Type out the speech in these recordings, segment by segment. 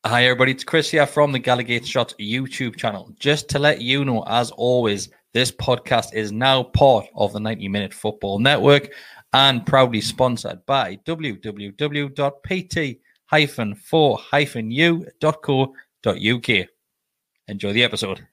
Hi everybody, it's Chris here from the Gallagate Shots YouTube channel. Just to let you know, as always, this podcast is now part of the 90-Minute Football Network and proudly sponsored by www.pt-4-u.co.uk. Enjoy the episode.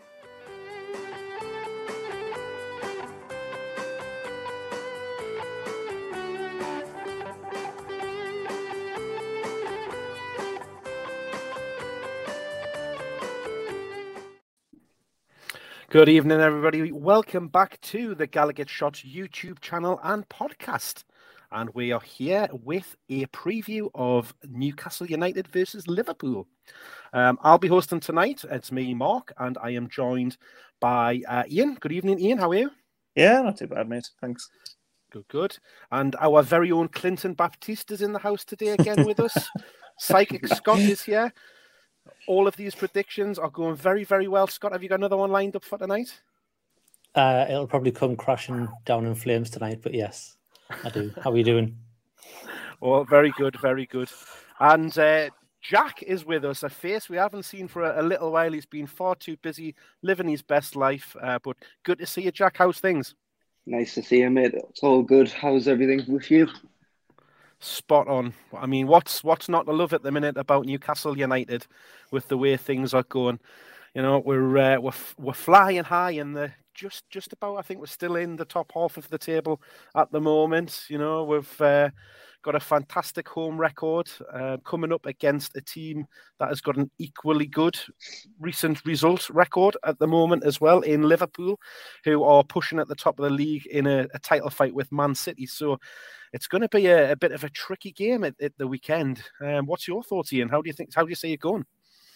Good evening, everybody. Welcome back to the Gallagate Shots YouTube channel and podcast. And we are here with a preview of Newcastle United versus Liverpool. I'll be hosting tonight. It's me, Mark, and I am joined by Ian. Good evening, Ian. How are you? Yeah, not too bad, mate. Thanks. Good. And our very own Clinton Baptiste is in the house today again with us. Psychic Scott is here. All of these predictions are going very, very well. Scott, have you got another one lined up for tonight? It'll probably come crashing down in flames tonight, but yes, I do. How are you doing? Well, very good, very good. And Jack is with us, a face we haven't seen for a little while. He's been far too busy living his best life, but good to see you, Jack. How's things? Nice to see you, mate. It's all good. How's everything with you? Spot on. I mean, what's not to love at the minute about Newcastle United with the way things are going? You know, we're flying high in the just about. I think we're still in the top half of the table at the moment. You know, we've got a fantastic home record coming up against a team that has got an equally good recent result record at the moment as well in Liverpool, who are pushing at the top of the league in a title fight with Man City. So it's going to be a bit of a tricky game at the weekend. What's your thoughts, Ian? How do you see it going?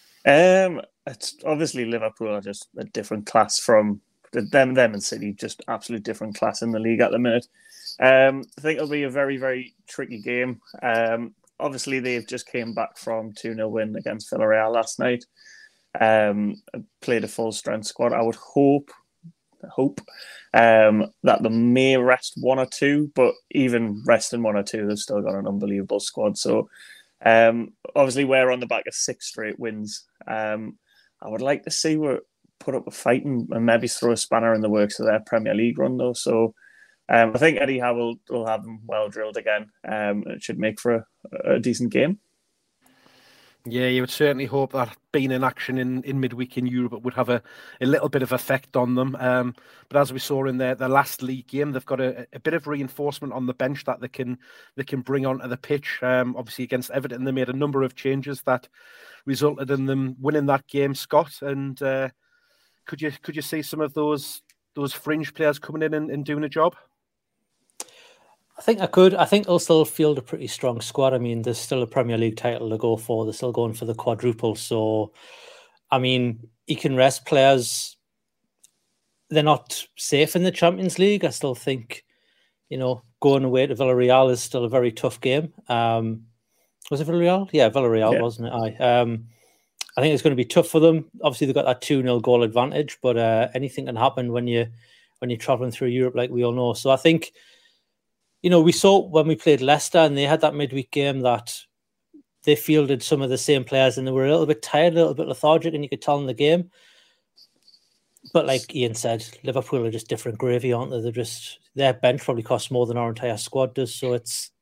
It's obviously Liverpool are just a different class from them and City, just absolute different class in the league at the minute. I think it'll be a very, very tricky game. Obviously, they've just came back from 2-0 win against Villarreal last night. Played a full strength squad. I would hope that they may rest one or two, but even resting one or two, they've still got an unbelievable squad. So obviously we're on the back of 6 straight wins. I would like to see we put up a fight and maybe throw a spanner in the works of their Premier League run though. So I think Eddie Howe will have them well drilled again. It should make for a decent game. Yeah, you would certainly hope that being in action in midweek in Europe would have a little bit of effect on them. But as we saw in their last league game, they've got a bit of reinforcement on the bench that they can bring onto the pitch. Obviously, against Everton, they made a number of changes that resulted in them winning that game, Scott. And could you see some of those fringe players coming in and doing a job? I think I could. I think they'll still field a pretty strong squad. I mean, there's still a Premier League title to go for. They're still going for the quadruple. So, I mean, you can rest players. They're not safe in the Champions League. I still think, going away to Villarreal is still a very tough game. Was it Villarreal? Yeah, Villarreal, yeah. Wasn't it? I think it's going to be tough for them. Obviously, they've got that 2-0 goal advantage, but anything can happen when you're traveling through Europe, like we all know. So I think, we saw when we played Leicester and they had that midweek game that they fielded some of the same players and they were a little bit tired, a little bit lethargic, and you could tell in the game. But like Ian said, Liverpool are just different gravy, aren't they? Their bench probably costs more than our entire squad does. So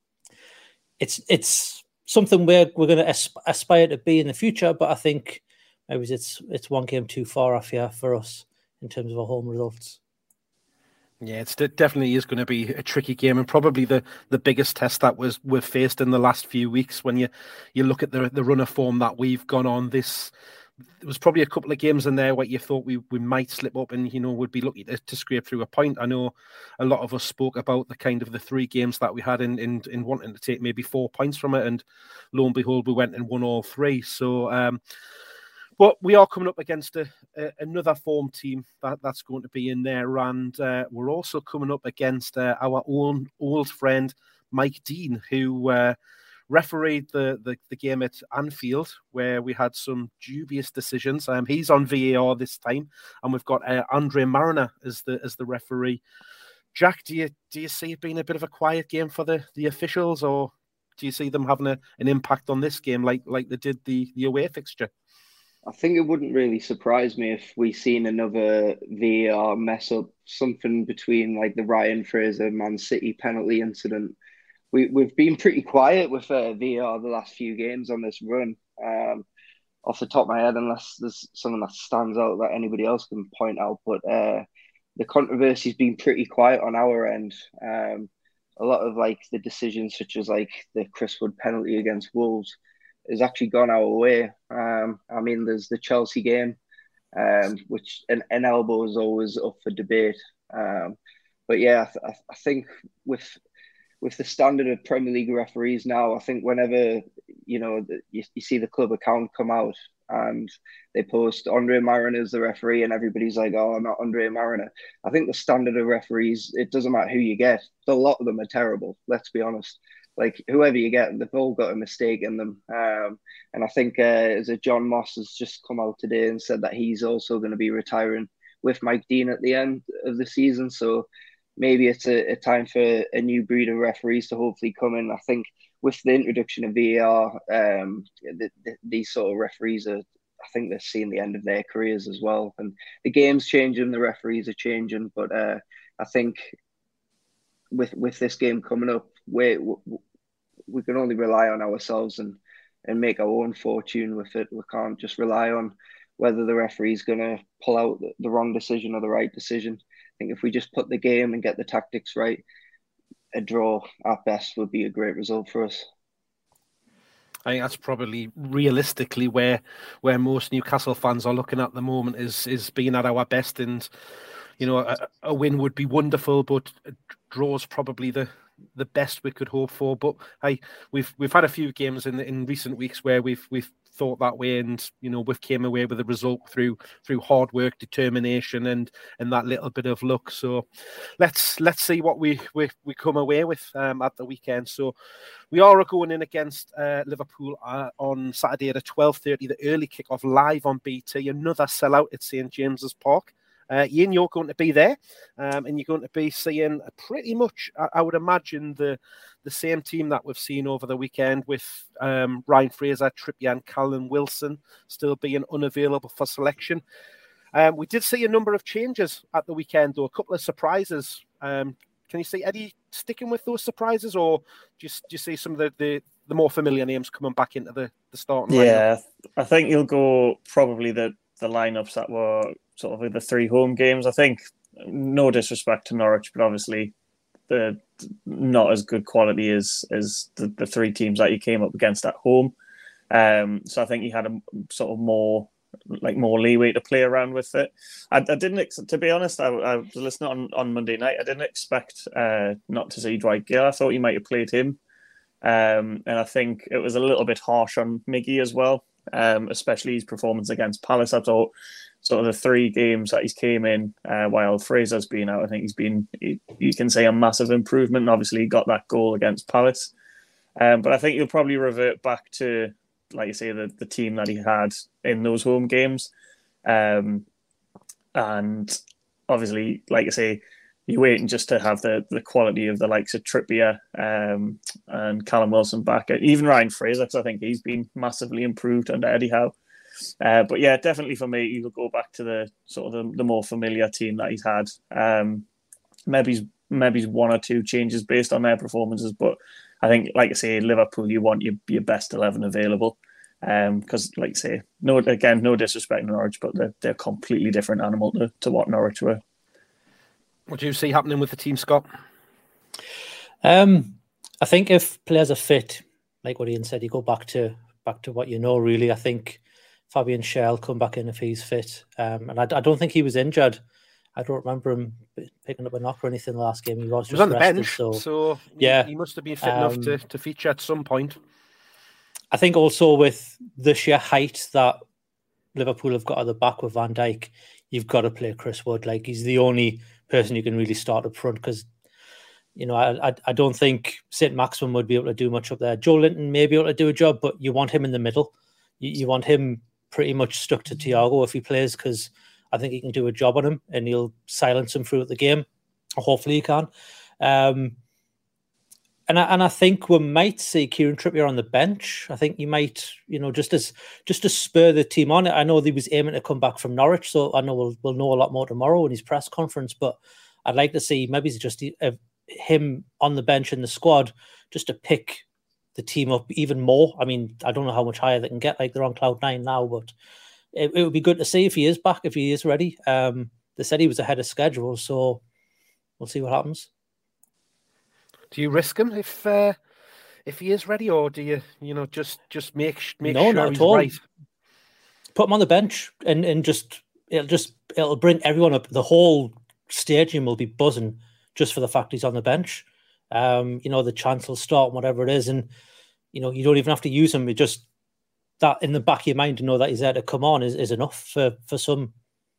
it's something we're going to aspire to be in the future. But I think maybe it's one game too far off here for us in terms of our home results. Yeah, it definitely is going to be a tricky game, and probably the biggest test that we've faced in the last few weeks. When you look at the run of form that we've gone on, there was probably a couple of games in there where you thought we might slip up and would be lucky to scrape through a point. I know a lot of us spoke about the 3 games that we had in wanting to take maybe 4 points from it, and lo and behold, we went and won all 3. So. But we are coming up against another form team that's going to be in there, and we're also coming up against our own old friend Mike Dean, who refereed the game at Anfield, where we had some dubious decisions. He's on VAR this time, and we've got Andre Mariner as the referee. Jack, do you see it being a bit of a quiet game for the officials, or Do you see them having an impact on this game like they did the away fixture? I think it wouldn't really surprise me if we seen another VAR mess up, something between like the Ryan Fraser Man City penalty incident. We've been pretty quiet with VAR the last few games on this run. Off the top of my head, unless there's something that stands out that anybody else can point out, but the controversy's been pretty quiet on our end. A lot of like the decisions, such as like the Chris Wood penalty against Wolves, has actually gone our way. I mean, there's the Chelsea game, which an elbow is always up for debate. But yeah, I think with the standard of Premier League referees now, I think whenever you see the club account come out and they post Andre Mariner as the referee, and everybody's like, "Oh, not Andre Mariner." I think the standard of referees, it doesn't matter who you get. A lot of them are terrible. Let's be honest. Like whoever you get, they've all got a mistake in them. And I think John Moss has just come out today and said that he's also going to be retiring with Mike Dean at the end of the season. So maybe it's a time for a new breed of referees to hopefully come in. I think with the introduction of VAR, these sort of referees I think they're seeing the end of their careers as well. And the game's changing, the referees are changing, but I think with this game coming up, we can only rely on ourselves and make our own fortune with it. We can't just rely on whether the referee's going to pull out the wrong decision or the right decision. I think if we just put the game and get the tactics right, a draw at best would be a great result for us. I think that's probably realistically where most Newcastle fans are looking at the moment is being at our best, and a win would be wonderful, but a draw is probably the best we could hope for. But we've had a few games in recent weeks where we've thought that way, and we've came away with a result through hard work, determination, and that little bit of luck. So let's see what we come away with at the weekend. So we are going in against Liverpool on Saturday at 12:30, the early kickoff live on BT. Another sellout at St James's Park. Ian, you're going to be there, and you're going to be seeing pretty much, I would imagine, the same team that we've seen over the weekend, with Ryan Fraser, Trippier and Callum Wilson still being unavailable for selection. We did see a number of changes at the weekend, though, a couple of surprises. Can you see Eddie sticking with those surprises, or do you see some of the more familiar names coming back into the starting lineup? Yeah, I think you'll go probably the lineups that were sort of in the 3 home games. I think, no disrespect to Norwich, but obviously the not as good quality as the 3 teams that he came up against at home. So I think he had a sort of more leeway to play around with it. I didn't, to be honest, I was listening on Monday night. I didn't expect not to see Dwight Gale. I thought he might have played him. And I think it was a little bit harsh on Miggy as well, especially his performance against Palace. I thought sort of the 3 games that he's came in while Fraser's been out, I think he's been, you can say, a massive improvement. And obviously, he got that goal against Palace. But I think he'll probably revert back to, like you say, the team that he had in those home games. And obviously, like I say, you're waiting just to have the quality of the likes of Trippier and Callum Wilson back. Even Ryan Fraser, because I think he's been massively improved under Eddie Howe. But yeah, definitely for me, he'll go back to the sort of the more familiar team that he's had. Maybe 1 or 2 changes based on their performances, but I think, like I say, Liverpool, you want your best 11 available. Because, like I say, no disrespect to Norwich, but they're a completely different animal to what Norwich were. What do you see happening with the team, Scott? I think if players are fit, like what Ian said, you go back to what you know, really. I think Fabian Schär will come back in if he's fit. And I don't think he was injured. I don't remember him picking up a knock or anything the last game. He was just on the rested, bench, so yeah, he must have been fit enough to feature at some point. I think also with the sheer height that Liverpool have got at the back with Van Dijk, you've got to play Chris Wood. Like, he's the only person you can really start up front, because I don't think St. Maximin would be able to do much up there. Joe Linton may be able to do a job, but you want him in the middle. You want him pretty much stuck to Thiago if he plays, because I think he can do a job on him and he'll silence him throughout the game. Or hopefully he can. And I think we might see Kieran Trippier on the bench. I think you might, just to spur the team on. I know he was aiming to come back from Norwich, so I know we'll know a lot more tomorrow in his press conference. But I'd like to see maybe it's just him on the bench in the squad just to pick the team up even more. I mean, I don't know how much higher they can get. Like they're on cloud 9 now, but it would be good to see if he is back, if he is ready. They said he was ahead of schedule, so we'll see what happens. Do you risk him if he is ready, or do you just make no, sure not he's at all. right? Put him on the bench and it'll bring everyone up. The whole stadium will be buzzing just for the fact he's on the bench. The chance will start, whatever it is, and you don't even have to use him. It just that in the back of your mind to know that he's there to come on is enough for some.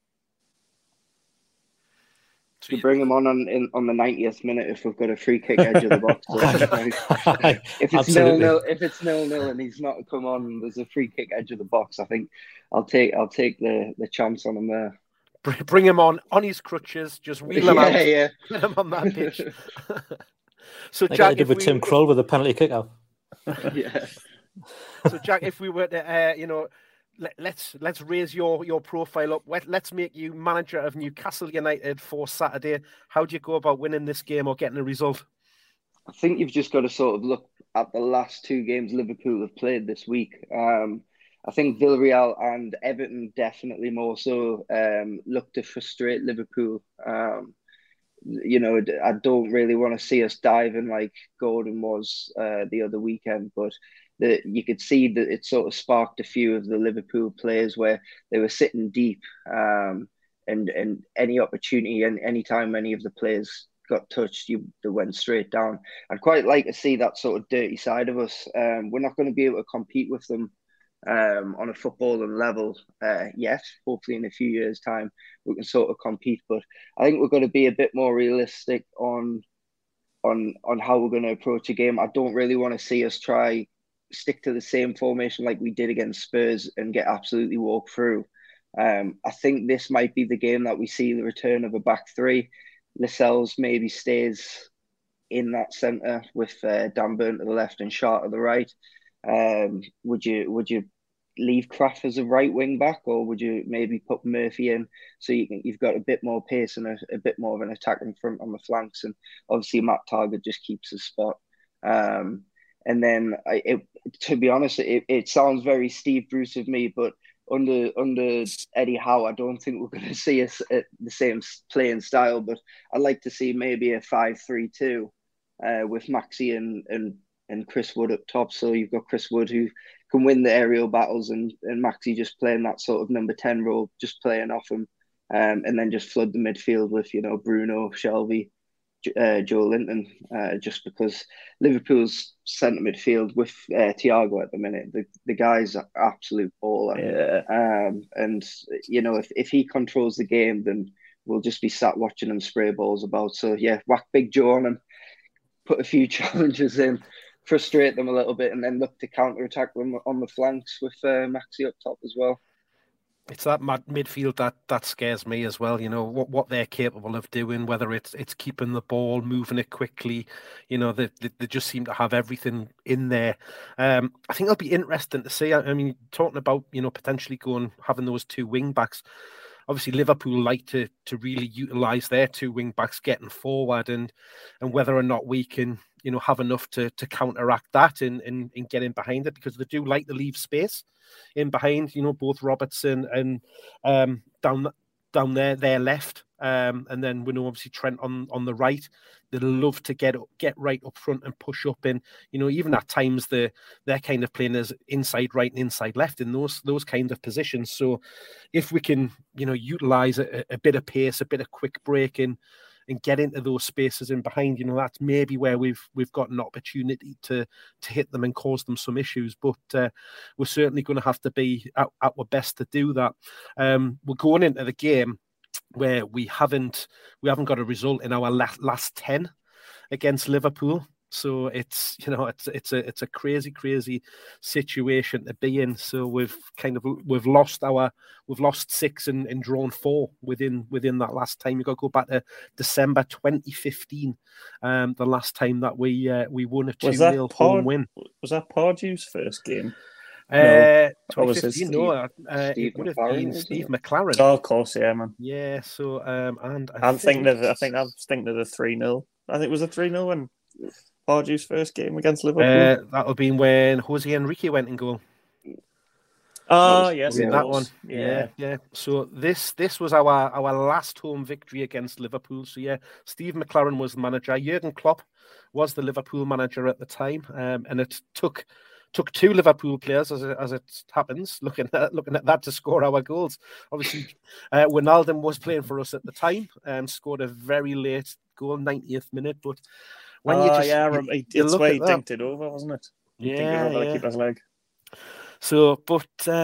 To bring him on the 90th minute if we've got a free kick edge of the box. If it's 0-0 and he's not come on, there's a free kick edge of the box. I think I'll take the chance on him there. Bring him on his crutches, just wheel him out, put him on that pitch. So like Jack, did with Tim Krul with a penalty kick out. Yeah. So Jack, if we were to, let's raise your profile up. Let's make you manager of Newcastle United for Saturday. How do you go about winning this game or getting a result? I think you've just got to sort of look at the last 2 games Liverpool have played this week. I think Villarreal and Everton definitely more so look to frustrate Liverpool. I don't really want to see us diving like Gordon was the other weekend, but you could see that it sort of sparked a few of the Liverpool players where they were sitting deep, and any opportunity and any time any of the players got touched, they went straight down. I'd quite like to see that sort of dirty side of us. We're not going to be able to compete with them on a footballing level yet. Hopefully in a few years' time we can sort of compete, but I think we're going to be a bit more realistic on how we're going to approach a game. I don't really want to see us stick to the same formation like we did against Spurs and get absolutely walked through. I think this might be the game that we see the return of a back 3. Lascelles maybe stays in that centre with Dan Burn to the left and Shah to the right. Would you leave Kraft as a right wing back, or would you maybe put Murphy in so you've got a bit more pace and a bit more of an attack in front on the flanks, and obviously Matt Targett just keeps his spot. And then, to be honest, it sounds very Steve Bruce of me, but under Eddie Howe, I don't think we're going to see us at the same playing style. But I'd like to see maybe a 5-3-2 with Maxi and Chris Wood up top. So you've got Chris Wood who can win the aerial battles, and Maxi just playing that sort of number 10 role, just playing off him, and then just flood the midfield with Bruno, Shelvey, Joe Linton, just because Liverpool's centre midfield with Thiago at the minute, the guy's an absolute baller. Yeah. And if he controls the game, then we'll just be sat watching him spray balls about. So yeah, whack Big Joe on him, put a few challenges in, frustrate them a little bit, and then look to counter attack them on the flanks with Maxi up top as well. It's that midfield that scares me as well. What they're capable of doing, whether it's keeping the ball, moving it quickly. They just seem to have everything in there. I think it'll be interesting to see. I mean, talking about potentially having those 2 wing backs. Obviously, Liverpool like to really utilise their 2 wing backs getting forward, and whether or not we can have enough to counteract that and get in behind it, because they do like to leave space in behind, both Robertson and down their left, and then we know obviously Trent on the right. They love to get right up front and push up, and even at times they're kind of playing as inside right and inside left in those kind of positions. So if we can utilize a bit of pace, a bit of quick breaking, and get into those spaces in behind, that's maybe where we've got an opportunity to hit them and cause them some issues. But we're certainly going to have to be at our best to do that. We're going into the game where we haven't got a result in our last 10 against Liverpool. So it's it's a crazy situation to be in. So we've lost 6 and drawn 4 within that last time. You got to go back to December 2015, the last time that we won a 2-0 home win. Was that Pardew's first game? No, 2015. No, it would have been Steve McLaren. Oh, of course, yeah, man. Yeah. So and I think I was thinking of the 3-0. I think it was a 3-0 when Pardew's first game against Liverpool. That'll be when Jose Enrique went in goal. Oh, yes, that one. Yeah. So this was our last home victory against Liverpool. So yeah, Steve McLaren was the manager. Jurgen Klopp was the Liverpool manager at the time, and it took 2 Liverpool players, as it happens, looking at that to score our goals. Obviously, Wijnaldum was playing for us at the time and scored a very late goal, 90th minute. But when he dinked it over, wasn't it? The keeper's leg. So, but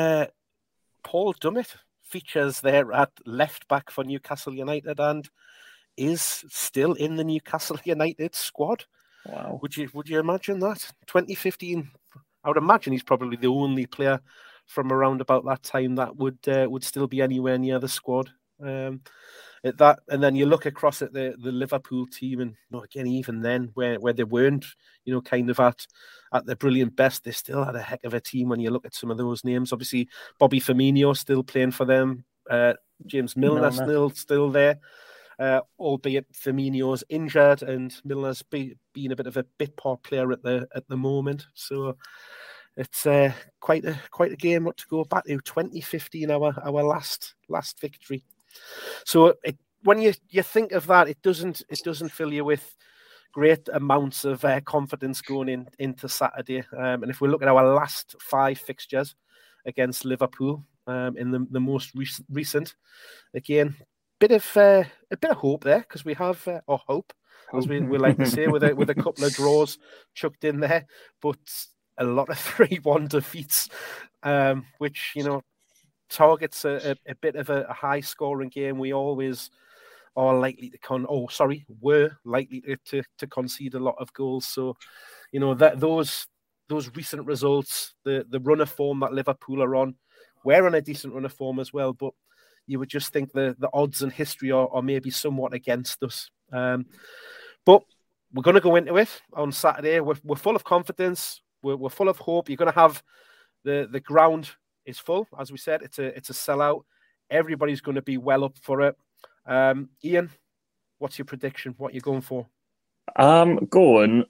Paul Dummett features there at left back for Newcastle United and is still in the Newcastle United squad. Wow! Would you imagine that? 2015. I would imagine he's probably the only player from around about that time that would still be anywhere near the squad. That, and then you look across at the Liverpool team, and again, even then, where they weren't, kind of at their brilliant best, they still had a heck of a team. When you look at some of those names, obviously Bobby Firmino still playing for them, James Milner still there, albeit Firmino's injured and Milner's been a bit of a bit part player at the moment. So it's quite a game to go back to. 2015, our last victory. So when you think of that, it doesn't fill you with great amounts of confidence going into Saturday. And if we look at our last 5 fixtures against Liverpool, in the most recent, again, a bit of hope there, because we have hope, as we like to say, with a couple of draws chucked in there, but a lot of 3-1 defeats, which targets a bit of a high scoring game. We always are likely to were likely to concede a lot of goals. So, that those recent results, the run of form that Liverpool are on, we're on a decent run of form as well. But you would just think the odds and history are maybe somewhat against us. But we're going to go into it on Saturday. We're full of confidence. We're full of hope. You're going to have the ground is full, as we said. It's a sellout. Everybody's going to be well up for it. Ian, what's your prediction? What are you going for? I'm going.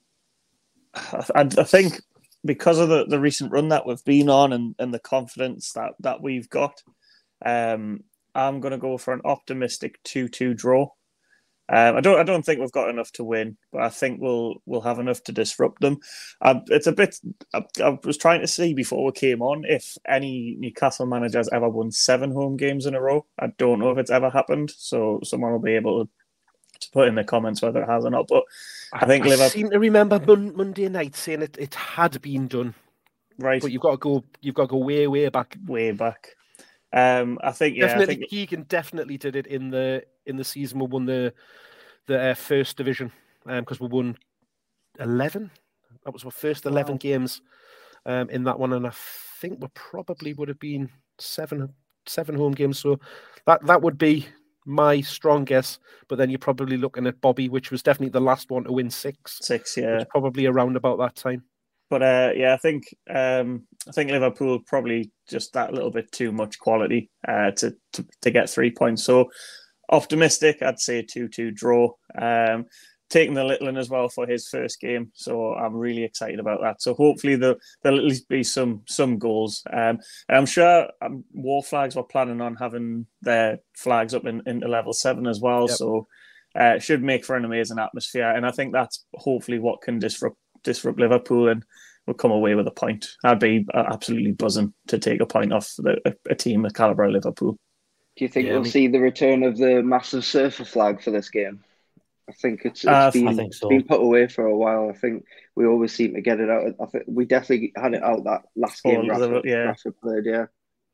I think because of the recent run that we've been on and the confidence that we've got, I'm going to go for an optimistic 2-2 draw. I don't think we've got enough to win, but I think we'll have enough to disrupt them. It's a bit. I was trying to see before we came on if any Newcastle managers ever won 7 home games in a row. I don't know if it's ever happened, so someone will be able to put in the comments whether it has or not. But I think Liverpool. I seem to remember Monday night saying it had been done, right? But you've got to go way back. Way back. I think definitely Keegan definitely did it in the season we won the first division, because we won 11. That was our first 11 games in that one, and I think we probably would have been seven home games. So that would be my strong guess. But then you're probably looking at Bobby, which was definitely the last one to win 6. 6, yeah, probably around about that time. But I think Liverpool probably just that little bit too much quality to get 3 points. So optimistic, I'd say 2-2 draw. Taking the little one as well for his first game, so I'm really excited about that. So hopefully there'll at least be some goals. I'm sure War Flags were planning on having their flags up into level 7 as well. Yep. So it should make for an amazing atmosphere, and I think that's hopefully what can disrupt Liverpool, and we'll come away with a point. I'd be absolutely buzzing to take a point off a team the calibre of Liverpool. Do you think we'll see the return of the massive surfer flag for this game? I think it's been put away for a while. I think we always seem to get it out. I think we definitely had it out that last game. Rafa played, yeah.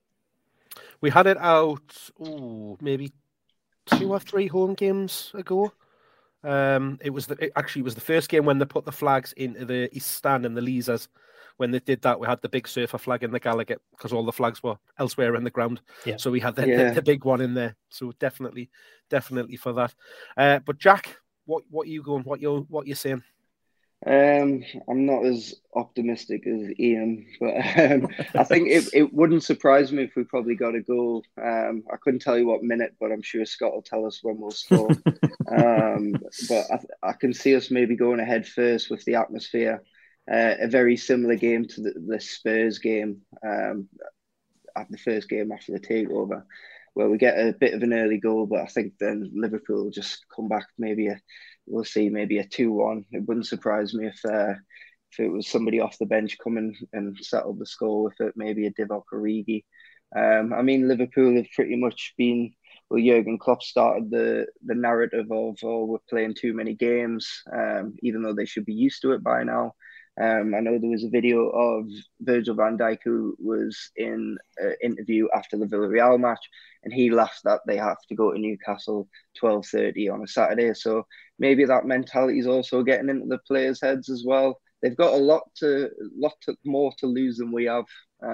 We had it out maybe 2 or 3 home games ago. It was the first game when they put the flags into the East Stand and the Leazers. When they did that, we had the big surfer flag in the Gallowgate because all the flags were elsewhere in the ground. Yeah. So we had the big one in there. So definitely for that. But Jack, what are you going? What you saying? I'm not as optimistic as Ian, but I think it wouldn't surprise me if we probably got a goal. I couldn't tell you what minute, but I'm sure Scott will tell us when we'll score. But I can see us maybe going ahead first with the atmosphere. A very similar game to the Spurs game, at the first game after the takeover, where we get a bit of an early goal, but I think then Liverpool will just come back. We'll see maybe a 2-1. It wouldn't surprise me if it was somebody off the bench coming and settled the score with it, maybe a Divock Origi. I mean, Liverpool have pretty much been. Well, Jurgen Klopp started the narrative of we're playing too many games, even though they should be used to it by now. I know there was a video of Virgil van Dijk who was in an interview after the Villarreal match, and he laughed that they have to go to Newcastle 12:30 on a Saturday. So maybe that mentality is also getting into the players' heads as well. They've got a lot more to lose than we have.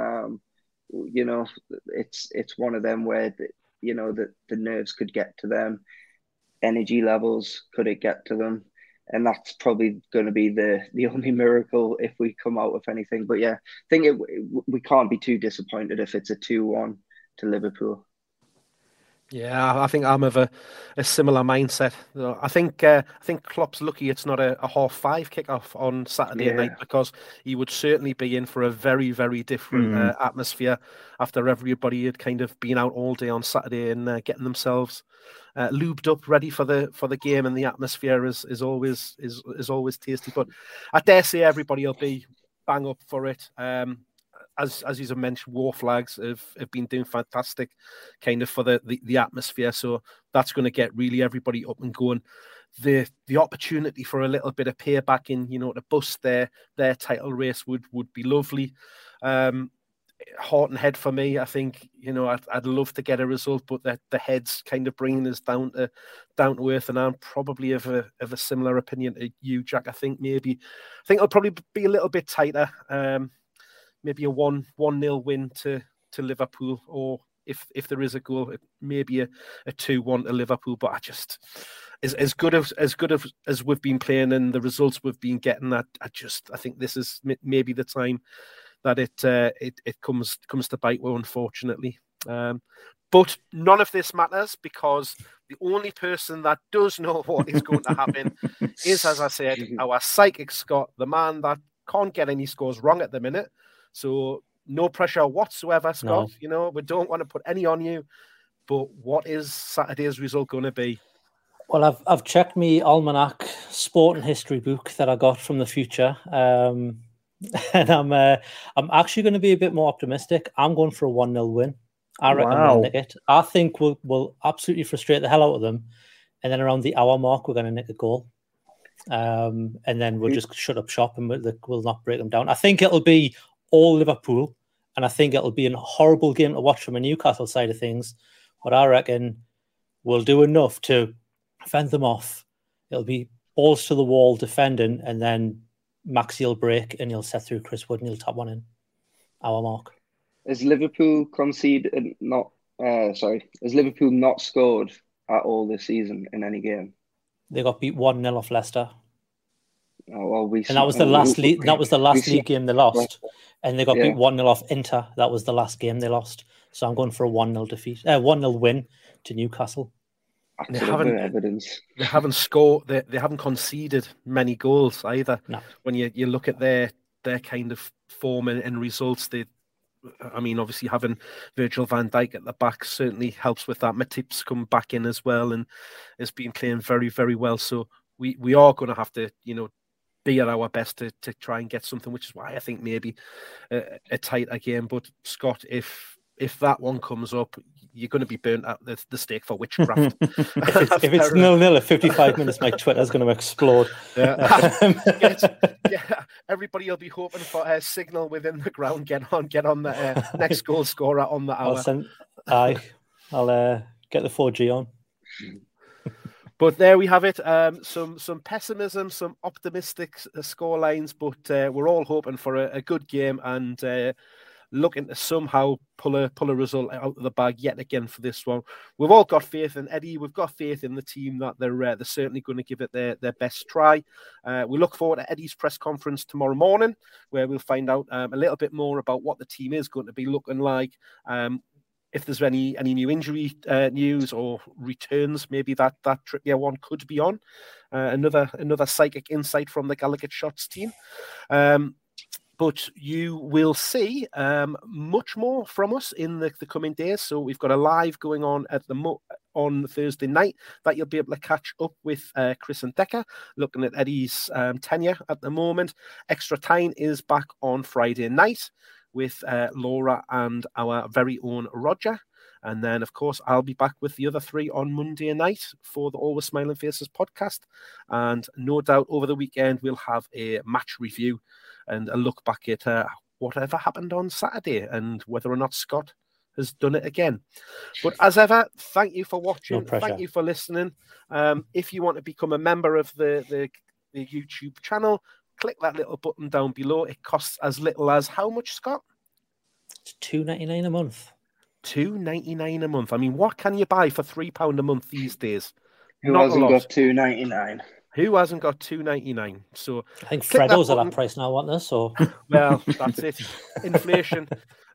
It's one of them where the nerves could get to them, energy levels could it get to them. And that's probably going to be the only miracle if we come out with anything. But yeah, I think we can't be too disappointed if it's a 2-1 to Liverpool. Yeah, I think I'm of a similar mindset. I think Klopp's lucky it's not a 5:30 kickoff on Saturday night, because he would certainly be in for a very, very different atmosphere after everybody had kind of been out all day on Saturday and getting themselves lubed up, ready for the game, and the atmosphere is always tasty. But I dare say everybody will be bang up for it. As you mentioned, War Flags have been doing fantastic kind of for the atmosphere. So that's going to get really everybody up and going. The opportunity for a little bit of payback in, to boost their title race would be lovely. Heart and head for me. I think, I'd love to get a result, but the head's kind of bringing us down to earth, and I'm probably of a similar opinion to you, Jack. I think it'll probably be a little bit tighter. Maybe a 1-0 win to Liverpool, or if there is a goal, maybe a 2-1 to Liverpool. But I just, as good as we've been playing and the results we've been getting, I think this is maybe the time that it comes to bite well, unfortunately. But none of this matters, because the only person that does know what is going to happen is, as I said, our psychic Scott, the man that can't get any scores wrong at the minute. So no pressure whatsoever, Scott. No. We don't want to put any on you. But what is Saturday's result going to be? Well, I've checked my almanac sport and history book that I got from the future, and I'm actually going to be a bit more optimistic. I'm going for a 1-0 win. I reckon we'll nick it. I think we'll absolutely frustrate the hell out of them, and then around the hour mark we're going to nick a goal, and then we'll just shut up shop and we'll not break them down. I think it'll be all Liverpool, and I think it'll be a horrible game to watch from a Newcastle side of things, but I reckon we'll do enough to fend them off. It'll be balls to the wall defending, and then Maxi will break and he'll set through Chris Wood and he'll tap one in. Hour mark. Has Liverpool not scored at all this season in any game? They got beat 1-0 off Leicester. And that was the last league. That was the last league game they lost, and they got beat 1-0 off Inter. That was the last game they lost. So I'm going for a 1-0 defeat, 1-0 win to Newcastle. They haven't scored. They haven't conceded many goals either. No. When you look at their kind of form and results, obviously having Virgil van Dijk at the back certainly helps with that. Matip's come back in as well and has been playing very, very well. So we are going to have to, be at our best to try and get something, which is why I think maybe a tighter game. But Scott, if that one comes up, you're going to be burnt at the stake for witchcraft. if it's 0-0 at 55 minutes, my Twitter's going to explode. Everybody will be hoping for a signal within the ground. Get on the next goal scorer on the hour. I'll get the 4G on. But there we have it. Some pessimism, some optimistic score lines, but we're all hoping for a good game and looking to somehow pull a result out of the bag yet again for this one. We've all got faith in Eddie. We've got faith in the team that they're certainly going to give it their best try. We look forward to Eddie's press conference tomorrow morning, where we'll find out a little bit more about what the team is going to be looking like. If there's any new injury news or returns, maybe that Trippier one could be on. Another psychic insight from the Gallagher Shots team. But you will see much more from us in the coming days. So we've got a live going on on Thursday night that you'll be able to catch up with Chris and Decker, looking at Eddie's tenure at the moment. Extra Time is back on Friday night with Laura and our very own Roger. And then, of course, I'll be back with the other three on Monday night for the Always Smiling Faces podcast. And no doubt over the weekend, we'll have a match review and a look back at whatever happened on Saturday and whether or not Scott has done it again. But as ever, thank you for watching. No thank you for listening. If you want to become a member of the YouTube channel, click that little button down below. It costs as little as how much, Scott? It's $2.99 a month. $2.99 a month. I mean, what can you buy for £3 a month these days? Who hasn't got $2.99? Who hasn't got $2.99? So I think Freddo's at that price now, aren't they? So well, that's it. Inflation.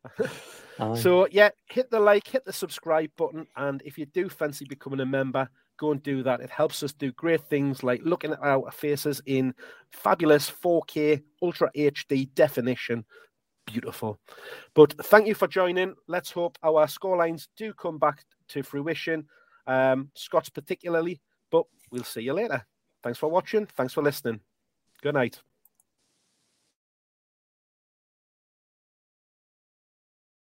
So yeah, hit the like, hit the subscribe button, and if you do fancy becoming a member, go and do that. It helps us do great things like looking at our faces in fabulous 4K Ultra HD definition. Beautiful. But thank you for joining. Let's hope our scorelines do come back to fruition. Scott's particularly, but we'll see you later. Thanks for watching. Thanks for listening. Good night.